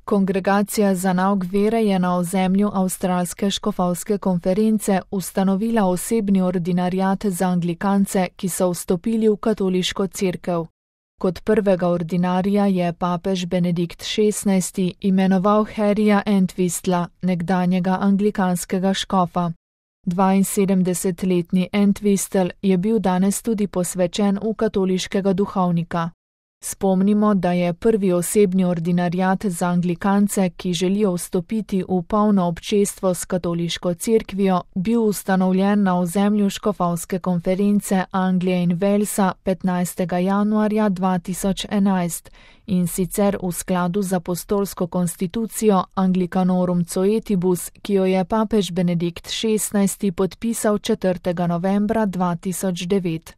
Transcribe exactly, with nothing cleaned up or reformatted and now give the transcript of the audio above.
Kongregacija za nauk vere je na ozemlju Avstralske škofovske konference ustanovila osebni ordinariat za anglikance, ki so vstopili v katoliško cerkev. Kot prvega ordinarija je papež Benedikt šestnajsti imenoval Harryja Entwistla, nekdanjega anglikanskega škofa. dvainsedemdesetletni Entwistle je bil danes tudi posvečen v katoliškega duhovnika. Spomnimo, da je prvi osebni ordinariat za anglikance, ki želijo vstopiti v polno občestvo s katoliško cerkvijo, bil ustanovljen na ozemlju škofovske konference Anglije in Walesa petnajstega januarja dva tisoč enajst in sicer v skladu z apostolsko konstitucijo Anglicanorum Coetibus, ki jo je papež Benedikt šestnajsti podpisal četrtega novembra dva tisoč devet.